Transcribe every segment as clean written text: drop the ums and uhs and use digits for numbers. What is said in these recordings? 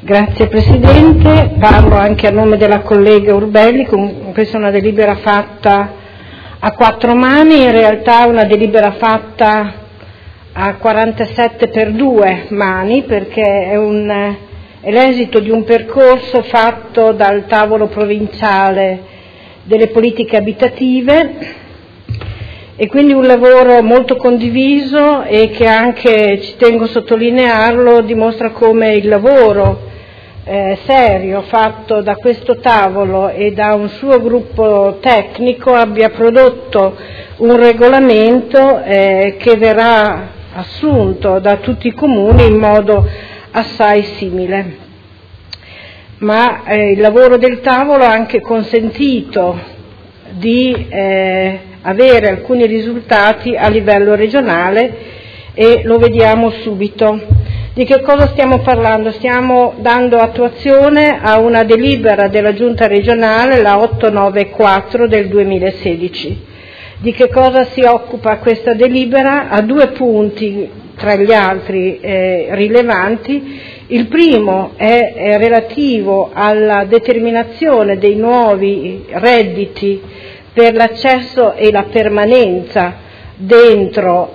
Grazie Presidente, parlo anche a nome della collega Urbelli. Questa è una delibera fatta a 4 mani, in realtà è una delibera fatta a 47 per 2 mani, perché è l'esito di un percorso fatto dal tavolo provinciale delle politiche abitative, e quindi un lavoro molto condiviso e che anche, ci tengo a sottolinearlo, dimostra come il lavoro serio fatto da questo tavolo e da un suo gruppo tecnico abbia prodotto un regolamento che verrà assunto da tutti i comuni in modo assai simile. Ma il lavoro del tavolo ha anche consentito di avere alcuni risultati a livello regionale, e lo vediamo subito. Di che cosa stiamo parlando? Stiamo dando attuazione a una delibera della Giunta regionale, la 894 del 2016. Di che cosa si occupa questa delibera? Ha 2 punti tra gli altri rilevanti. Il primo è relativo alla determinazione dei nuovi redditi per l'accesso e la permanenza dentro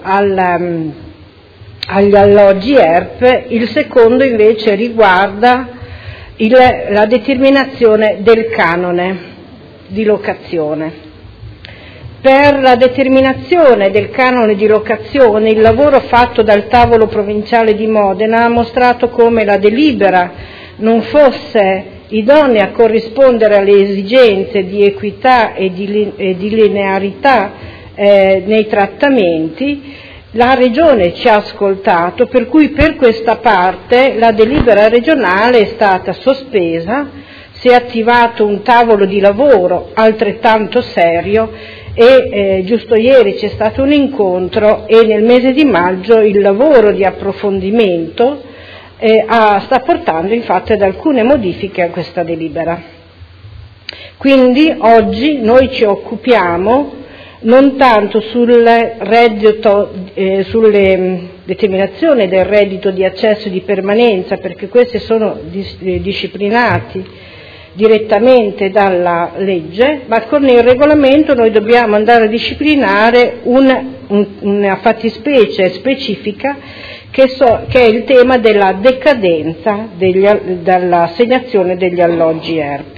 agli alloggi ERP. Il secondo invece riguarda la determinazione del canone di locazione. Per la determinazione del canone di locazione, il lavoro fatto dal tavolo provinciale di Modena ha mostrato come la delibera non fosse idonea a corrispondere alle esigenze di equità e di linearità nei trattamenti. La Regione ci ha ascoltato, per cui per questa parte la delibera regionale è stata sospesa, si è attivato un tavolo di lavoro altrettanto serio e giusto ieri c'è stato un incontro, e nel mese di maggio il lavoro di approfondimento sta portando infatti ad alcune modifiche a questa delibera. Quindi oggi noi ci occupiamo non tanto sulle determinazioni del reddito di accesso e di permanenza, perché questi sono disciplinati direttamente dalla legge, ma con il regolamento noi dobbiamo andare a disciplinare una fattispecie specifica che è il tema della decadenza dall'assegnazione degli alloggi ERP.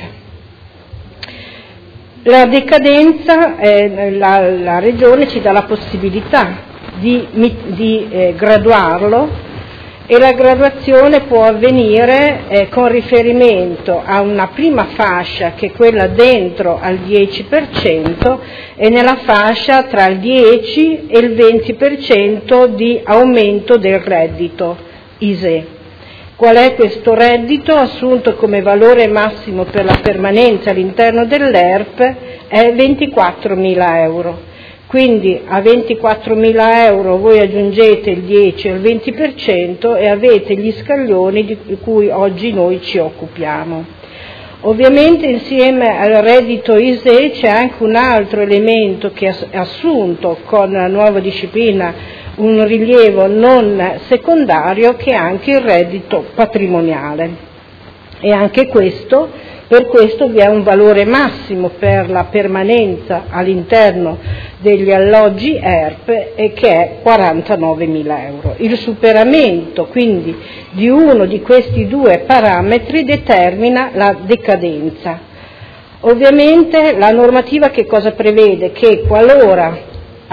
La decadenza, la Regione ci dà la possibilità di graduarlo, e la graduazione può avvenire con riferimento a una prima fascia, che è quella dentro al 10%, e nella fascia tra il 10 e il 20% di aumento del reddito ISEE. Qual è questo reddito? Assunto come valore massimo per la permanenza all'interno dell'ERP è 24.000 euro. Quindi a 24.000 euro voi aggiungete il 10 o il 20% e avete gli scaglioni di cui oggi noi ci occupiamo. Ovviamente insieme al reddito ISEE c'è anche un altro elemento che è assunto con la nuova disciplina un rilievo non secondario, che è anche il reddito patrimoniale, e anche per questo vi è un valore massimo per la permanenza all'interno degli alloggi ERP, e che è 49.000 euro. Il superamento quindi di uno di questi 2 parametri determina la decadenza. Ovviamente la normativa che cosa prevede? Che qualora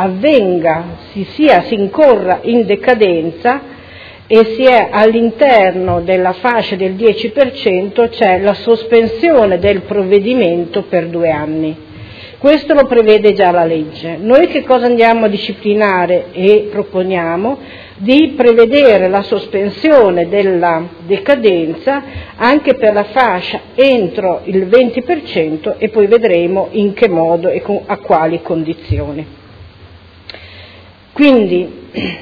si incorra in decadenza e si è all'interno della fascia del 10%, c'è la sospensione del provvedimento per 2 anni. Questo lo prevede già la legge. Noi che cosa andiamo a disciplinare e proponiamo? Di prevedere la sospensione della decadenza anche per la fascia entro il 20%, e poi vedremo in che modo e a quali condizioni. Quindi,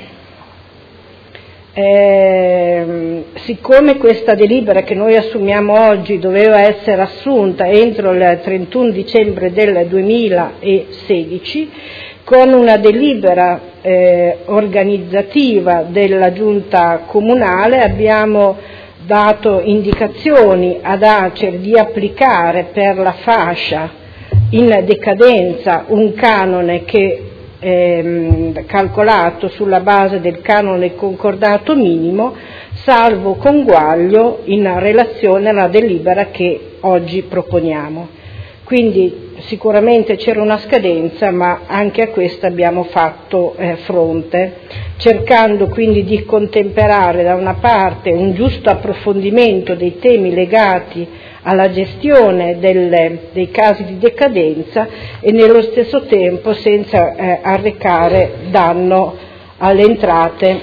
siccome questa delibera che noi assumiamo oggi doveva essere assunta entro il 31 dicembre del 2016, con una delibera organizzativa della Giunta comunale abbiamo dato indicazioni ad Acer di applicare per la fascia in decadenza un canone che calcolato sulla base del canone concordato minimo, salvo conguaglio in relazione alla delibera che oggi proponiamo. Quindi sicuramente c'era una scadenza, ma anche a questa abbiamo fatto fronte, cercando quindi di contemperare da una parte un giusto approfondimento dei temi legati alla gestione dei casi di decadenza e nello stesso tempo senza arrecare danno alle entrate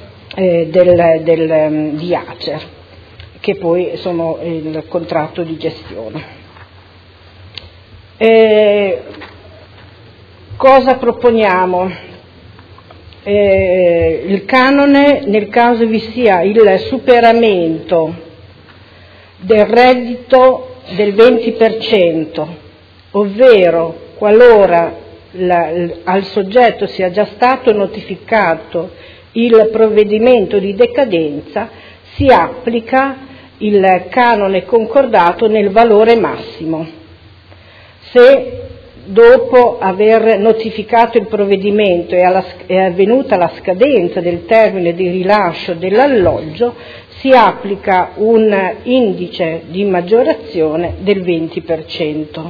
di Acer, che poi sono il contratto di gestione. Cosa proponiamo? Il canone, nel caso vi sia il superamento del reddito del 20%, ovvero qualora al soggetto sia già stato notificato il provvedimento di decadenza, si applica il canone concordato nel valore massimo. Se dopo aver notificato il provvedimento è avvenuta la scadenza del termine di rilascio dell'alloggio, si applica un indice di maggiorazione del 20%.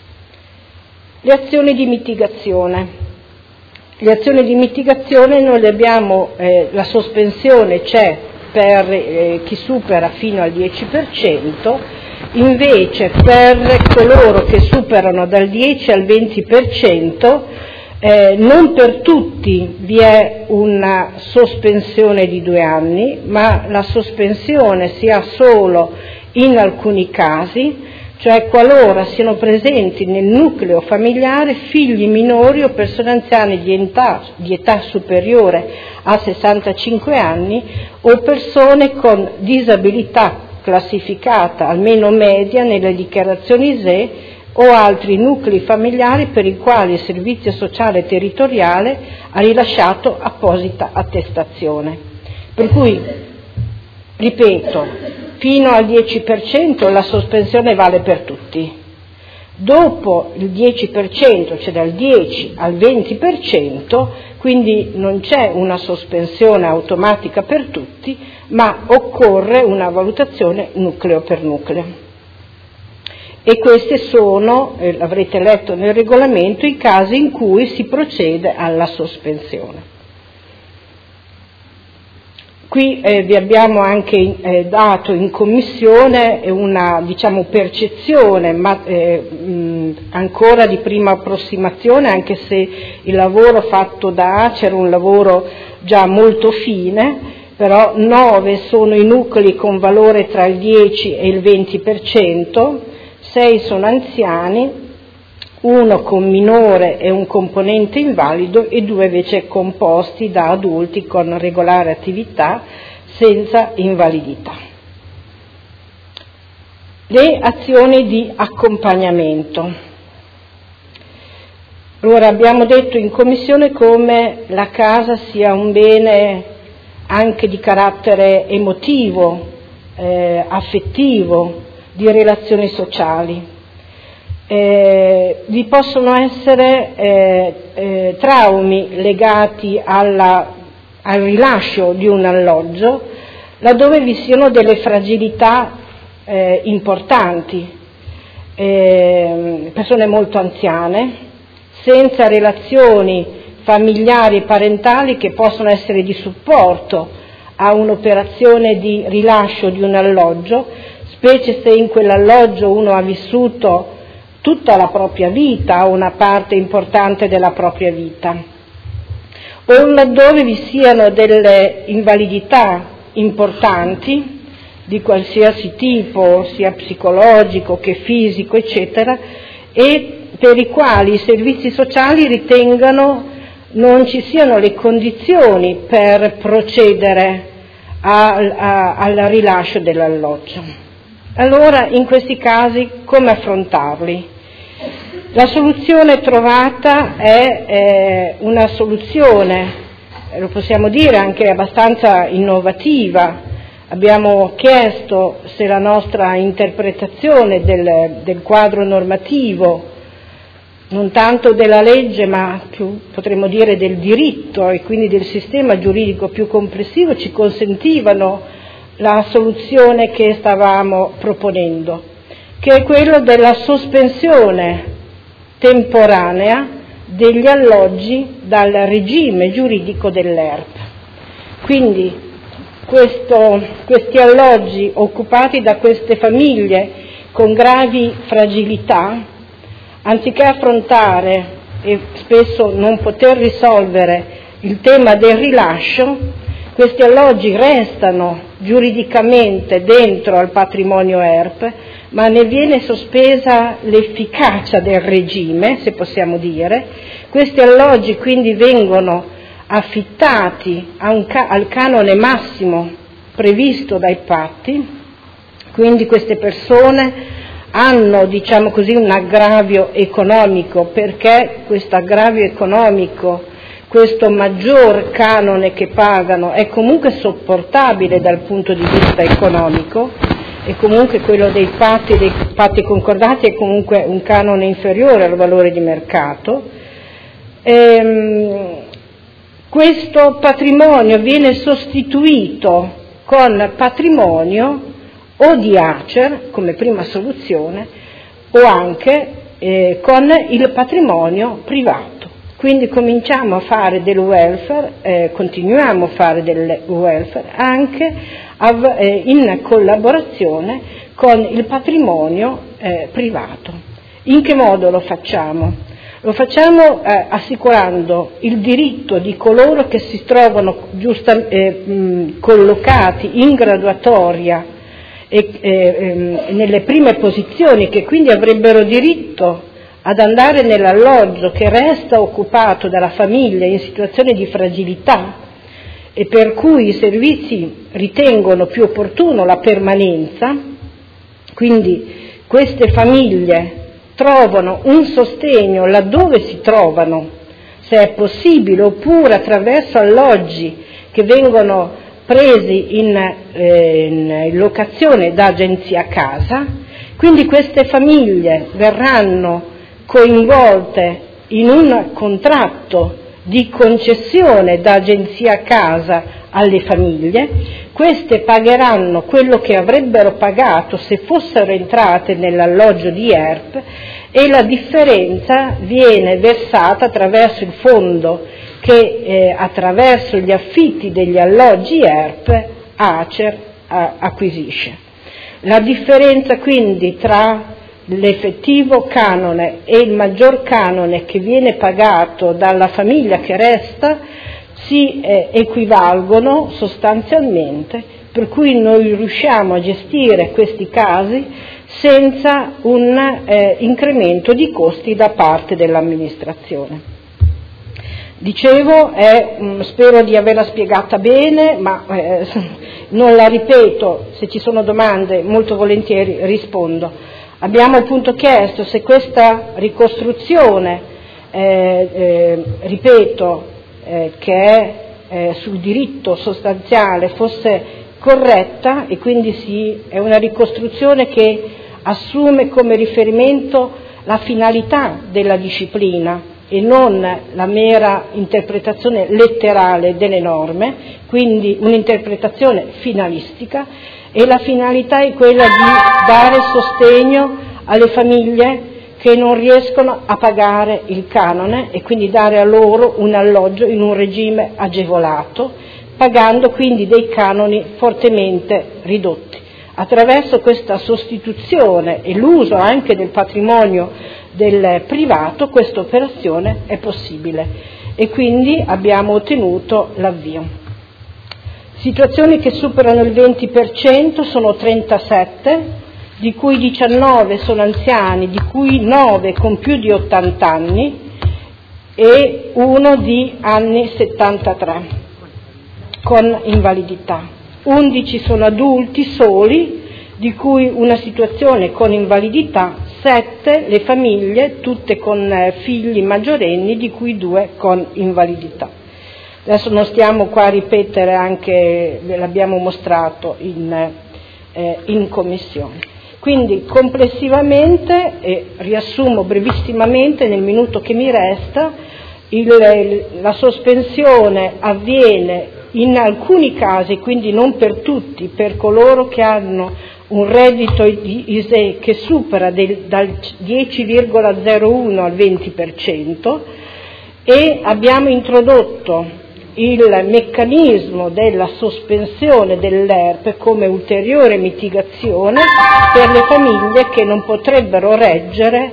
Le azioni di mitigazione. Le azioni di mitigazione noi le abbiamo, la sospensione c'è per chi supera fino al 10%, invece per coloro che superano dal 10 al 20%, non per tutti vi è una sospensione di 2 anni, ma la sospensione si ha solo in alcuni casi, cioè qualora siano presenti nel nucleo familiare figli minori o persone anziane di età superiore a 65 anni o persone con disabilità classificata almeno media nelle dichiarazioni ISEE o altri nuclei familiari per i quali il Servizio Sociale Territoriale ha rilasciato apposita attestazione. Per cui, ripeto, fino al 10% la sospensione vale per tutti. Dopo il 10%, cioè dal 10 al 20%, quindi non c'è una sospensione automatica per tutti, ma occorre una valutazione nucleo per nucleo. E questi sono, l'avrete letto nel regolamento, i casi in cui si procede alla sospensione. Qui vi abbiamo anche dato in commissione una, percezione, ma ancora di prima approssimazione, anche se il lavoro fatto da Acer è un lavoro già molto fine, però 9 sono i nuclei con valore tra il 10 e il 20%, 6 sono anziani, 1 con minore e un componente invalido e 2 invece composti da adulti con regolare attività senza invalidità. Le azioni di accompagnamento. Allora, abbiamo detto in commissione come la casa sia un bene anche di carattere emotivo, affettivo, di relazioni sociali. Vi possono essere traumi legati al rilascio di un alloggio, laddove vi siano delle fragilità importanti, persone molto anziane, senza relazioni familiari e parentali che possono essere di supporto a un'operazione di rilascio di un alloggio, specie se in quell'alloggio uno ha vissuto tutta la propria vita o una parte importante della propria vita, o laddove vi siano delle invalidità importanti di qualsiasi tipo, sia psicologico che fisico, eccetera, e per i quali i servizi sociali ritengano non ci siano le condizioni per procedere al rilascio dell'alloggio. Allora, in questi casi, come affrontarli? La soluzione trovata è una soluzione, lo possiamo dire, anche abbastanza innovativa, Abbiamo chiesto se la nostra interpretazione del quadro normativo, non tanto della legge ma più potremmo dire del diritto e quindi del sistema giuridico più complessivo, ci consentivano la soluzione che stavamo proponendo, che è quello della sospensione temporanea degli alloggi dal regime giuridico dell'ERP. Quindi questi alloggi occupati da queste famiglie con gravi fragilità, anziché affrontare e spesso non poter risolvere il tema del rilascio, questi alloggi restano giuridicamente dentro al patrimonio ERP, ma ne viene sospesa l'efficacia del regime, se possiamo dire. Questi alloggi quindi vengono affittati al canone massimo previsto dai patti, quindi queste persone hanno, diciamo così, un aggravio economico, perché questo aggravio economico, questo maggior canone che pagano è comunque sopportabile dal punto di vista economico, e comunque quello dei patti concordati è comunque un canone inferiore al valore di mercato. Questo patrimonio viene sostituito con patrimonio o di ACER come prima soluzione o anche con il patrimonio privato. Quindi cominciamo a fare del welfare, continuiamo a fare del welfare anche in collaborazione con il patrimonio privato. In che modo lo facciamo? Lo facciamo assicurando il diritto di coloro che si trovano collocati in graduatoria nelle prime posizioni, che quindi avrebbero diritto ad andare nell'alloggio che resta occupato dalla famiglia in situazione di fragilità e per cui i servizi ritengono più opportuno la permanenza. Quindi queste famiglie trovano un sostegno laddove si trovano, se è possibile, oppure attraverso alloggi che vengono presi in locazione da agenzia casa. Quindi queste famiglie verranno coinvolte in un contratto di concessione da agenzia casa alle famiglie. Queste pagheranno quello che avrebbero pagato se fossero entrate nell'alloggio di ERP e la differenza viene versata attraverso il fondo che attraverso gli affitti degli alloggi ERP ACER acquisisce. La differenza quindi tra l'effettivo canone e il maggior canone che viene pagato dalla famiglia che resta si equivalgono sostanzialmente, per cui noi riusciamo a gestire questi casi senza un incremento di costi da parte dell'amministrazione. Dicevo, spero di averla spiegata bene, ma non la ripeto, se ci sono domande molto volentieri rispondo. Abbiamo appunto chiesto se questa ricostruzione, ripeto, che è sul diritto sostanziale fosse corretta, e quindi è una ricostruzione che assume come riferimento la finalità della disciplina e non la mera interpretazione letterale delle norme, quindi un'interpretazione finalistica, e la finalità è quella di dare sostegno alle famiglie che non riescono a pagare il canone e quindi dare a loro un alloggio in un regime agevolato, pagando quindi dei canoni fortemente ridotti. Attraverso questa sostituzione e l'uso anche del patrimonio del privato, questa operazione è possibile e quindi abbiamo ottenuto l'avvio. Situazioni che superano il 20% sono 37, di cui 19 sono anziani, di cui 9 con più di 80 anni e 1 di anni 73 con invalidità. 11 sono adulti soli, di cui una situazione con invalidità, 7 le famiglie, tutte con figli maggiorenni, di cui 2 con invalidità. Adesso non stiamo qua a ripetere, anche ve l'abbiamo mostrato in commissione. Quindi complessivamente, riassumo brevissimamente nel minuto che mi resta, la sospensione avviene in alcuni casi, quindi non per tutti, per coloro che hanno un reddito di ISEE che supera dal 10,01 al 20%, e abbiamo introdotto il meccanismo della sospensione dell'ERPE come ulteriore mitigazione per le famiglie che non potrebbero reggere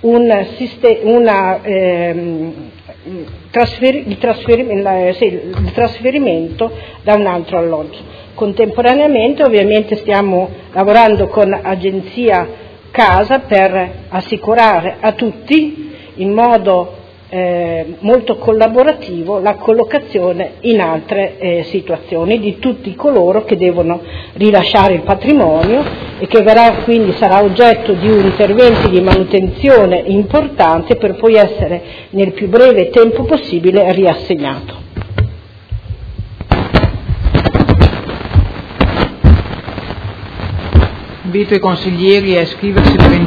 il trasferimento da un altro alloggio. Contemporaneamente ovviamente stiamo lavorando con Agenzia Casa per assicurare a tutti in modo molto collaborativo la collocazione in altre situazioni di tutti coloro che devono rilasciare il patrimonio e che quindi sarà oggetto di interventi di manutenzione importante per poi essere nel più breve tempo possibile riassegnato. Invito i consiglieri a iscriversi per